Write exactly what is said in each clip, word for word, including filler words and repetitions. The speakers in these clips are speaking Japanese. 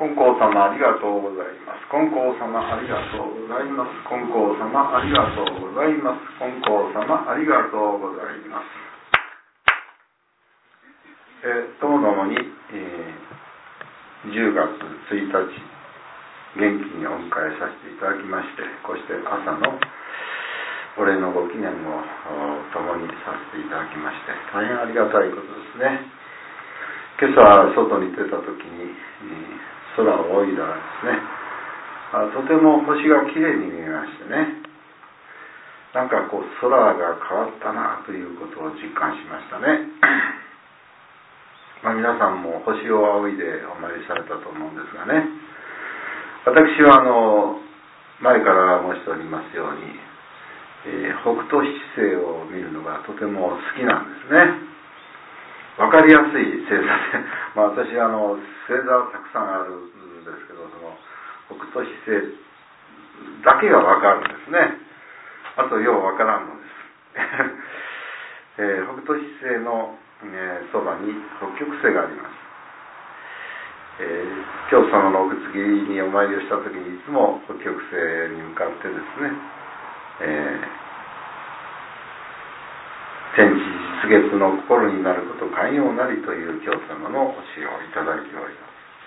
金光様ありがとうございます。金光様ありがとうございます。金光様ありがとうございます。金光様ありがとうございます。えー、ともどもに、えー、じゅうがつついたち元気にお迎えさせていただきまして、こうして朝のお礼のご記念を共にさせていただきまして、大変ありがたいことですね。今朝外に出た時に、えー空を仰いだらですね、あとても星がきれいに見えましてね、なんかこう空が変わったなということを実感しましたね。まあ、皆さんも星を仰いでお参りされたと思うんですがね、私はあの前から申しておりますように、えー、北斗七星を見るのがとても好きなんですね。わかりやすい星座で、まあ、私あの星座はたくさんあるんですけど、その北斗七星だけがわかるんですね。あとようわからんのです、えー、北斗七星の、えー、そばに北極星があります。えー、教祖様の奥継ぎにお参りをしたときにいつも北極星に向かってですね、えー天地実月の心になること寛容なりという教様の教えをいただいており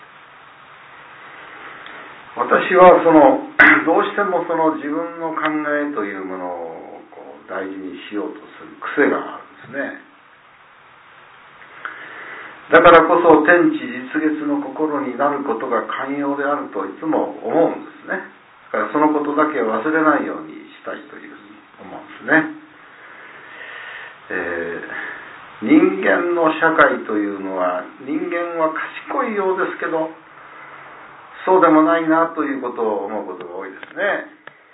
ます。私はそのどうしてもその自分の考えというものをこう大事にしようとする癖があるんですね。だからこそ天地実月の心になることが寛容であるといつも思うんですね。だからそのことだけ忘れないようにしたいというふうに思うんですね。えー、人間の社会というのは、人間は賢いようですけどそうでもないなということを思うことが多いですね。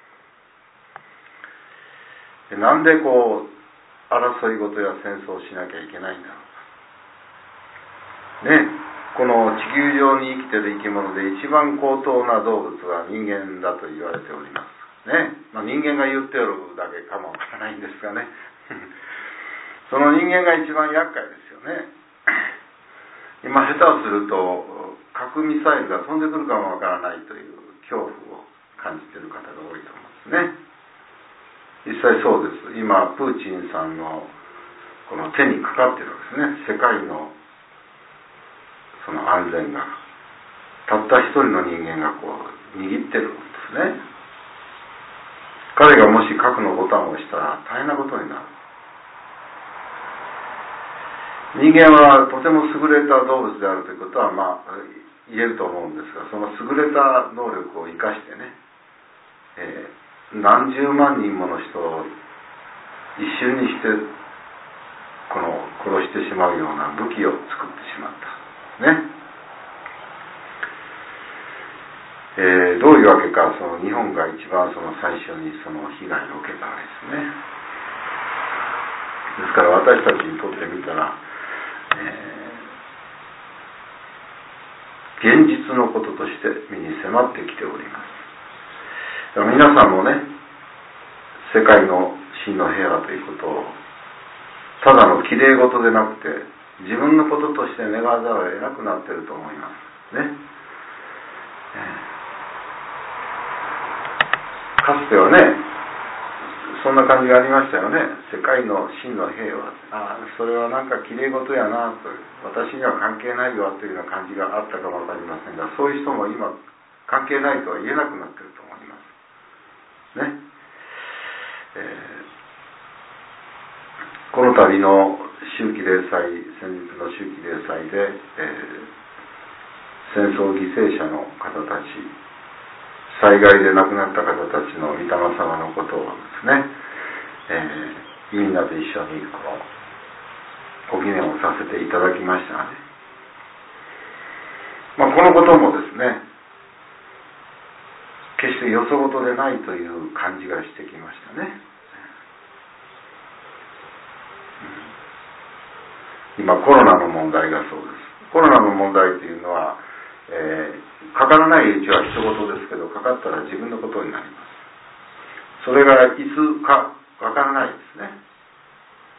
でなんでこう争い事や戦争をしなきゃいけないんだろうかね。この地球上に生きている生き物で一番高等な動物は人間だと言われておりますね。まあ、人間が言っておるだけかもわからないんですがねその人間が一番厄介ですよね。今下手をすると核ミサイルが飛んでくるかもわからないという恐怖を感じている方が多いと思うんですね。実際そうです。今プーチンさんのこの手にかかっているわけですね。世界のその安全がたった一人の人間がこう握ってるんですね。彼がもし核のボタンを押したら大変なことになる。人間はとても優れた動物であるということはまあ言えると思うんですが、その優れた能力を生かしてね、えー、何十万人もの人を一瞬にしてこの殺してしまうような武器を作ってしまったね。えー、どういうわけか、その日本が一番その最初にその被害を受けたわけですね。ですから私たちにとってみたら、えー、現実のこととして身に迫ってきております。だから皆さんもね、世界の真の平和ということをただのきれい事でなくて自分のこととして願わざるを得なくなっていると思いますね。えー、かつてはねそんな感じがありましたよね。世界の真の平和、ああそれはなんかきれい事やなと、私には関係ないわというような感じがあったかもわかりませんが、そういう人も今関係ないとは言えなくなっていると思いますね。えー、この度の秋季例祭、先日の秋季例祭で、えー、戦争犠牲者の方たち、災害で亡くなった方たちの御霊様のことをですね、えー、みんなで一緒にこうご記念をさせていただきましたので、まあ、このこともですね、決してよそごとでないという感じがしてきましたね。今コロナの問題がそうです。コロナの問題というのは、えー、かからないうちは人事ですけど、かかったら自分のことになります。それがいつかわからないですね。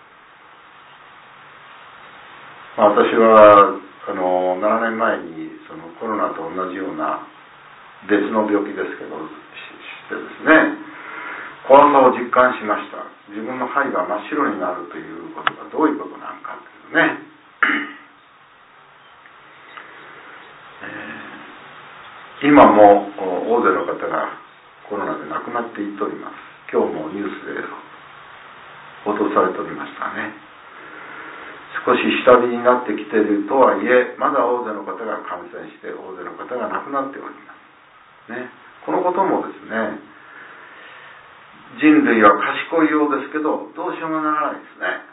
まあ、私はあのななねんまえにそそのコロナと同じような別の病気ですけどしてですね、怖さを実感しました。自分の肺が真っ白になるということがどういうことなのかというね、えー、今も大勢の方がコロナで亡くなっていっております。今日もニュースで報道されておりましたね。少し下火になってきているとはいえ、まだ大勢の方が感染して大勢の方が亡くなっておりますね。このこともですね、人類は賢いようですけどどうしようもならないですね。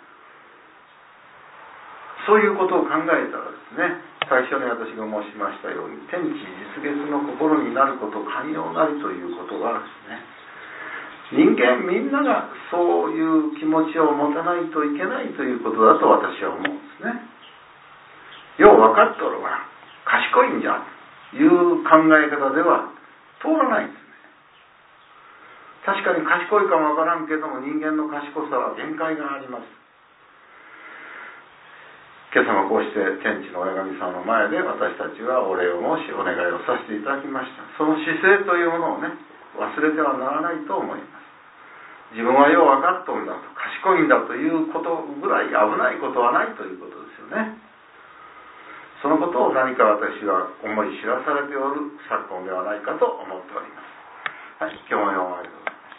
そういうことを考えたらですね、最初に私が申しましたように、天地実月の心になること、寛容なりということはですね、人間みんながそういう気持ちを持たないといけないということだと私は思うんですね。よう分かっておるわ、賢いんじゃという考え方では通らないんですね。確かに賢いかも分からんけども、人間の賢さは限界があります。今朝もこうして天地の親神様の前で私たちはお礼を申しお願いをさせていただきました。その姿勢というものをね、忘れてはならないと思います。自分はよう分かっとんだと、賢いんだということぐらい危ないことはないということですよね。そのことを何か私は思い知らされておる昨今ではないかと思っております。はい、今日もようありがとうございます。